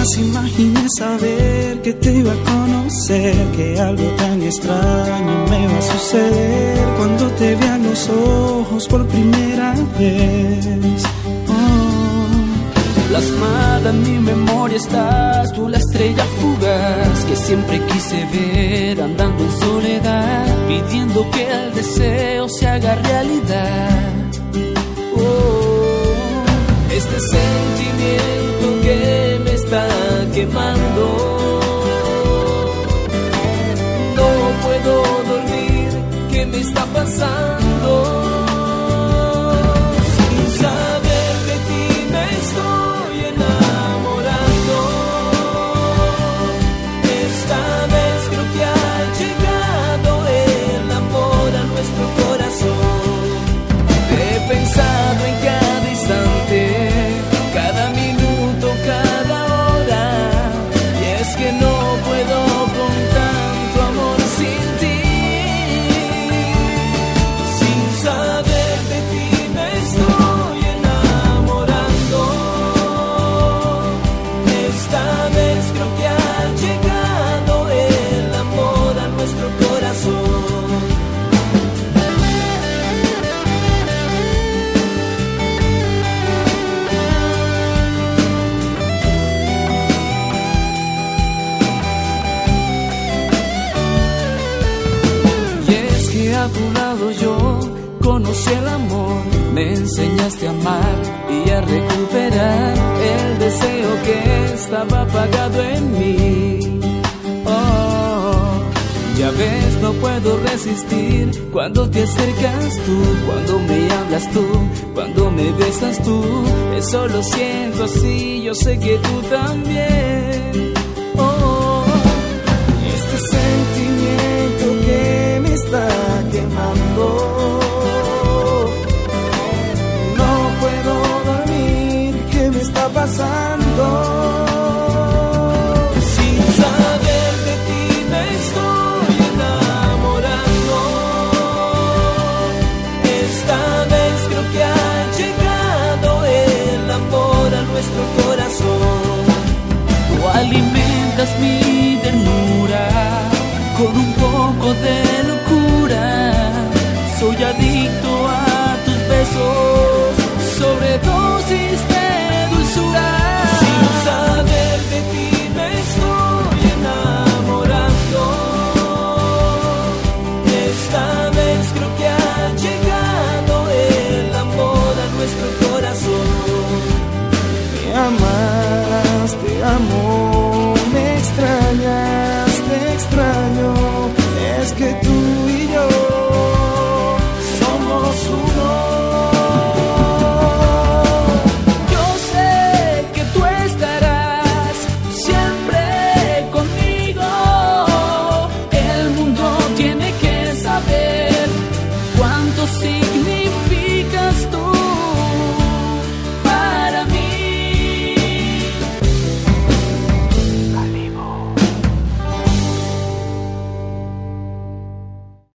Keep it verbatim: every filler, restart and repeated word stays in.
Jamás imaginé saber que te iba a conocer, que algo tan extraño me iba a suceder cuando te vi a los ojos por primera vez. Plasmada en mi memoria estás tú, la estrella fugaz que siempre quise ver andando en soledad, pidiendo que el deseo se haga realidad. Oh, este sentimiento que me está quemando, no puedo dormir, ¿qué me está pasando? Sin saber de ti me estoy enamorando. Esta vez creo que ha llegado el amor a nuestro corazón. Te he pensado en cada instante, cada minuto, cada hora, y es que no puedo con tanto amor sin ti. Sin saber de ti me estoy enamorando. Esta vez creo que ha llegado el amor a nuestro corazón. Y es que a tu lado yo conocí el amor, me enseñaste a amar y a recuperar el deseo que estaba apagado en mí. Oh, ya ves, no puedo resistir cuando te acercas tú, cuando me hablas tú, cuando me besas tú. Eso lo siento así, yo sé que tú también. Oh, Este sentimiento que me está quemando, no puedo dormir, ¿qué me está pasando? sin saber de ti me estoy enamorando. Esta vez creo que ha llegado el amor a nuestro corazón. Tú alimentas mi ternura con un poco de locura. Soy adicto a tus besos, sobredosis de dulzura. Sin saber de ti me estoy enamorando. Esta vez creo que ha llegado el amor a nuestro corazón. Me amas, te amo, me extrañas, te extraño. Es que tú y yo somos uno. Yo sé que tú estarás siempre conmigo. El mundo tiene que saber cuánto significa